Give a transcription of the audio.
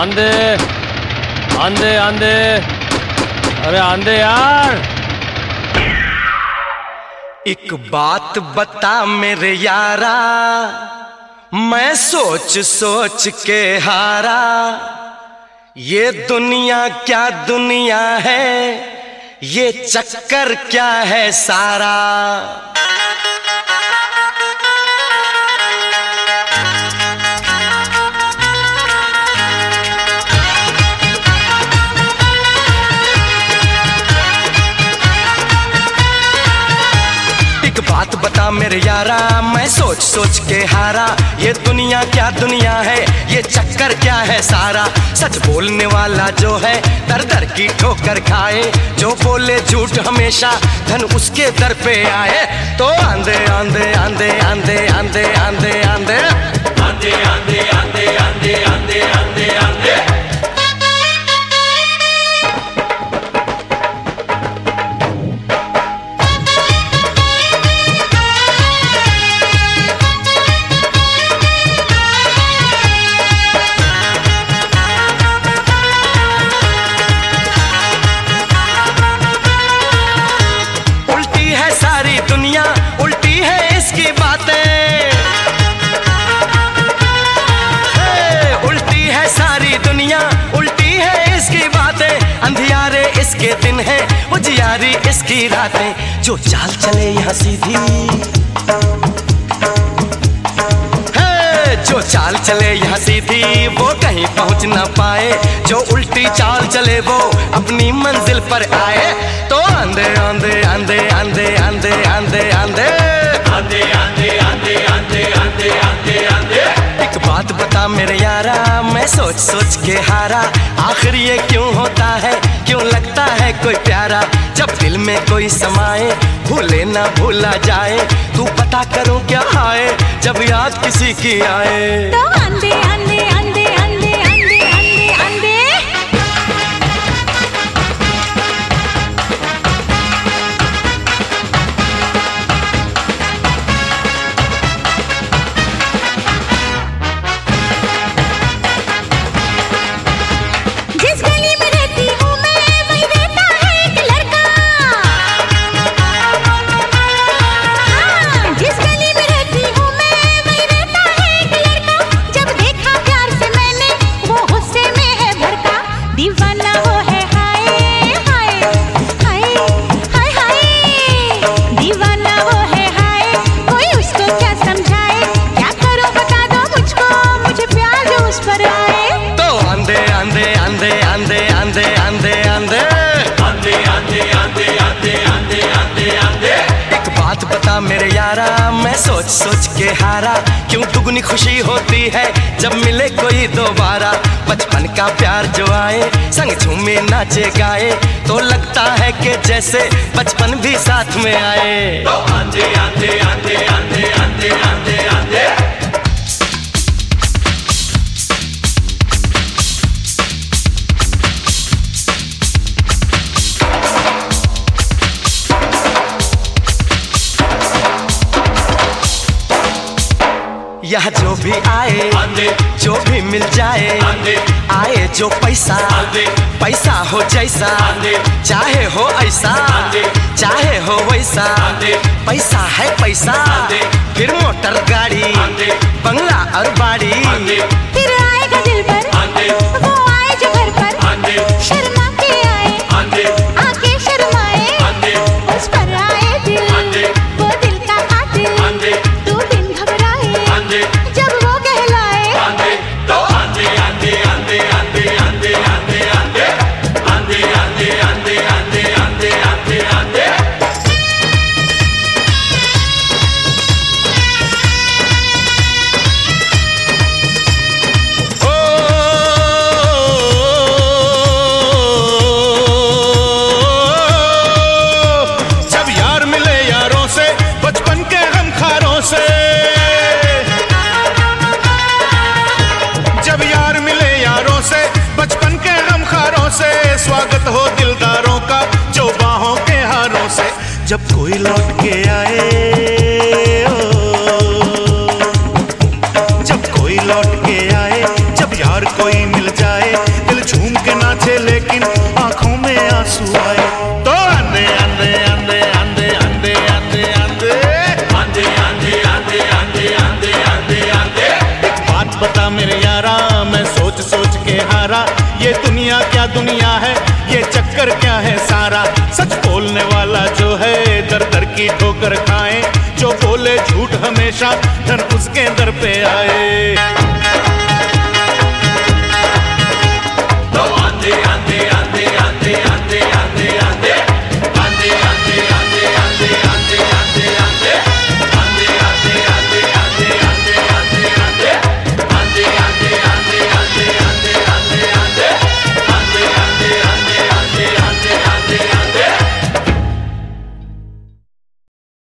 आंधे आंधे आंधे, अरे आंधे यार। एक बात बता मेरे यारा, मैं सोच सोच के हारा। ये दुनिया क्या दुनिया है, ये चक्कर क्या है सारा। बात बता मेरे यारा, मैं सोच सोच के हारा। ये दुनिया क्या दुनिया है, ये चक्कर क्या है सारा। सच बोलने वाला जो है दर दर की ठोकर खाए, जो बोले झूठ हमेशा धन उसके दर पे आए। तो आंधे आंधे आंधे आंधे आंधे आंधे आंधे आंधे आंधे आंधे आंधे आंधे आंधे आंधे। उल्टी है इसकी बातें, उल्टी है सारी दुनिया, उल्टी है इसकी बातें। अंधियारे इसके दिन है, उजियारी इसकी रातें। जो चाल चले यहाँ सीधी, जो चाल चले यहाँ सीधी, वो कहीं पहुँच ना पाए। जो उल्टी चाल चले वो अपनी मंजिल पर आए। तो आंधे आंधे आंधे आंधे आंधे आंधे आंधे आंधे आंधे आंधे आंधे आंधे आंधे आंधे। एक बात बता मेरे यारा, मैं सोच सोच के हारा। आखिर ये क्यों होता है, क्यों लगता है कोई प्यारा। जब दिल में कोई समाए, भूले ना भूला जाए। तू पता करो क्या आए, जब याद किसी की आए। तो आंधे आंधे आंधे आंधे आंधे आंधे आंधे। जिस गली में रहती हूँ मैं, वही रहता है एक लड़का। हाँ, जिस गली में रहती हूँ मैं, वही रहता है एक लड़का। जब देखा प्यार से मैंने, वो गुस्से में है भड़का। दीवाना वो है हाय हाय हाय हाय हाय। दीवाना वो है हाय, कोई उसको क्या समझाए। क्या करो बता दो मुझको, मुझे प्यार जो उस पर आए। तो आंधे आंधे आंधे आंधे आंधे आंधे आंधे आंधे आंधे आंधे आंधे आंधे आंधे आंधे। एक बात बता मेरे यारा, मैं सोच सोच के हारा। क्यों दुगनी खुशी होती है जब मिले कोई दोबारा। बचपन का प्यार जो आए, संग झूमे नाचे गाए। तो लगता है कि जैसे बचपन भी साथ में आए। तो आंधे आंधे आंधे आंधे आंधे आंधे आंधे। यहाँ जो भी आए, जो भी मिल जाए, आए जो पैसा, पैसा हो जैसा, चाहे हो ऐसा, चाहे हो वैसा। पैसा है पैसा, फिर मोटर गाड़ी, बंगला और बाड़ी। फिर आएगा दिल पर, वो आए जो घर पर। शर्मा के आए, आके शर्माए। उस पर आए दिल, वो दिल का कातिल। तू बिन घबराए, जब वो कहलाए। तो आंधे आंधे आंधे आंधे आंधे आंधे आंधे आंधे आंधे आंधे आंधे आंधे आंधे आंधे। जब यार मिले यारों से, बचपन के गमखारों से। जब यार मिले यारों से, बचपन के गमखारों से। स्वागत हो दिलदारों का जो बाहों के हारों से। जब कोई लौट के आए, जब कोई लौट के आए, जब यार कोई मिल जाए। आंसू आए। तो आंधे आंधे आंधे आंधे आंधे आंधे आंधे आंधे आंधे आंधे आंधे आंधे आंधे आंधे। एक बात बता मेरे यारा, मैं सोच सोच के हारा, ये दुनिया क्या दुनिया है, ये चक्कर क्या है सारा। सच बोलने वाला जो है दर दर की ठोकर खाए, जो बोले झूठ हमेशा धन उसके दर पे आए।